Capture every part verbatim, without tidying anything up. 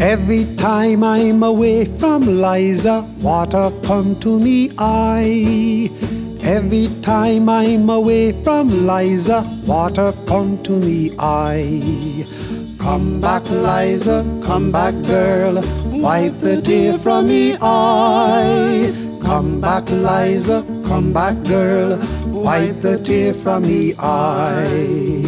Every time I'm away from Liza, water come to me eye. Every time I'm away from Liza, water come to me eye. Come back, Liza, come back, girl, wipe the tear from me eye. Come back, Liza, come back, girl, wipe the tear from me eye.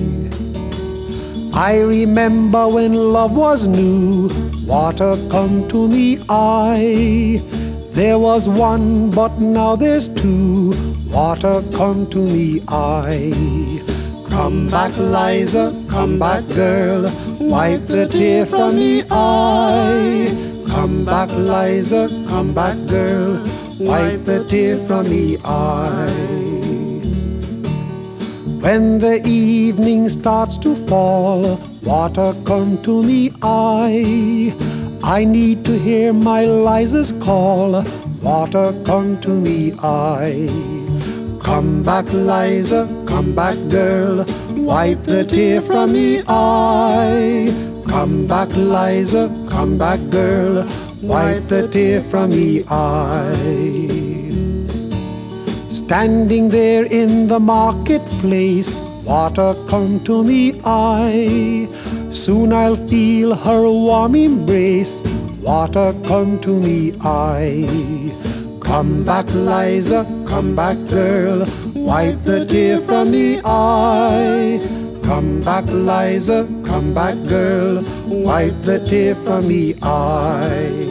I remember when love was new, water come to me eye. There was one, but now there's two, water come to me eye. Come back, Liza, come back, girl, wipe the tear from me eye. Come back, Liza, come back, girl, wipe the tear from me eye. When the evening starts to fall, water come to me eye. I need to hear my Liza's call, water come to me eye. Come back, Liza, come back, girl, wipe the tear from me eye. Come back, Liza, come back, girl, wipe the tear from me eye. Standing there in the marketplace, water come to me eye. Soon I'll feel her warm embrace, water come to me eye. Come back, Liza, come back, girl, wipe the tear from me eye. Come back, Liza, come back, girl, wipe the tear from me eye.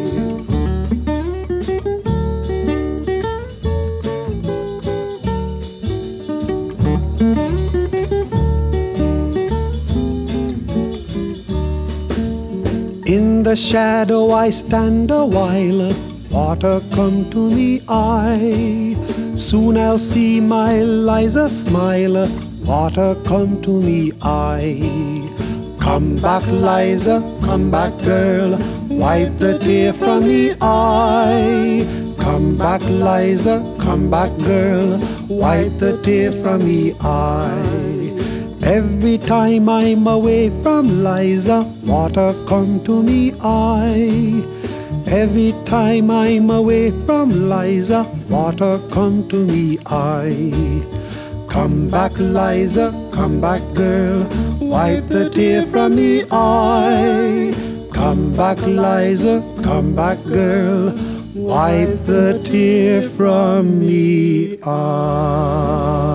In the shadow I stand a while, water come to me eye. Soon I'll see my Liza smile, water come to me eye. Come back, Liza, come back, girl, wipe the tear from me eye. Come back, Liza, come back, girl, wipe the tear from me eye. Every time I'm away from Liza, water come to me eye. Every time I'm away from Liza, water come to me eye. Come back, Liza, come back, girl, wipe the tear from me eye. Come back, Liza, come back, girl, wipe the tear from me eye.